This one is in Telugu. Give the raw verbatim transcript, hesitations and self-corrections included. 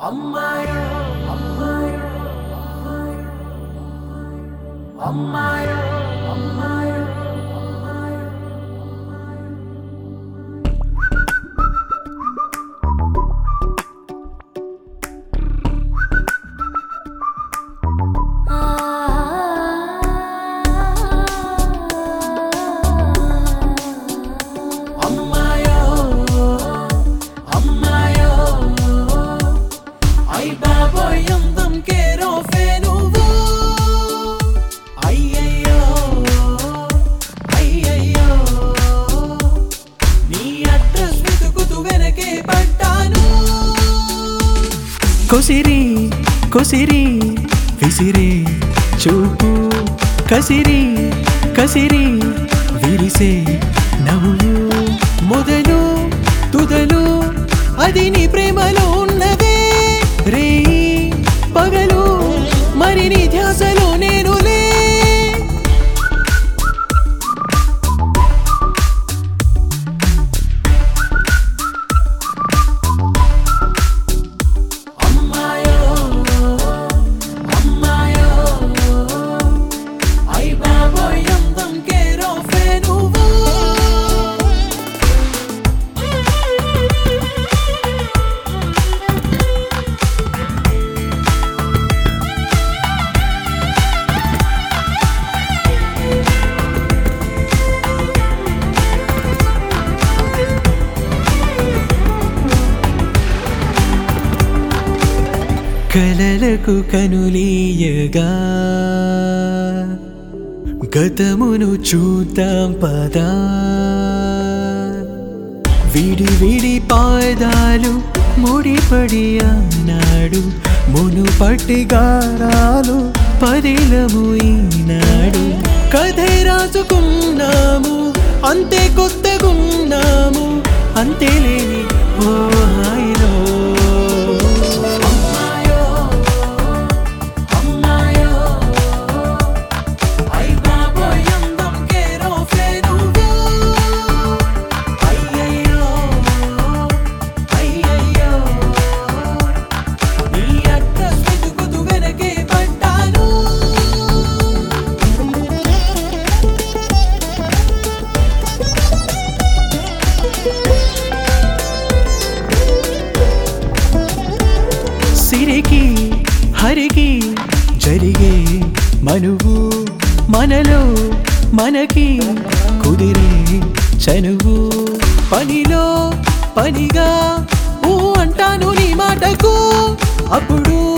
అమ్మాయో అమ్మాయో అమ్మాయో అమ్మాయో కొసిరి కొసిరి విసిరి చూపు కసిరి కసిరి విరిసే నవ్వు మొదలు తుదలు అది నీ ప్రేమలో ఉన్నదే రే పగలు మరి నీ ధ్యాసలో నేనులే కలలకు కనులీయగా గతమును చూద్దాం పదా విడి విడి పాదాలు ముడిపడి అన్నాడు మునుపటి గారాలు పదిలము ఈనాడు కథే రాసుకున్నాము అంతే కొత్తగున్నాము అంతే లేని ఓ హాయిలో సిరికి హరికి జరిగే మనువు మనలో మనకి కుదిరే చనువు పనిలో పనిగా ఊ అంటాను నీ మాటకు అప్పుడు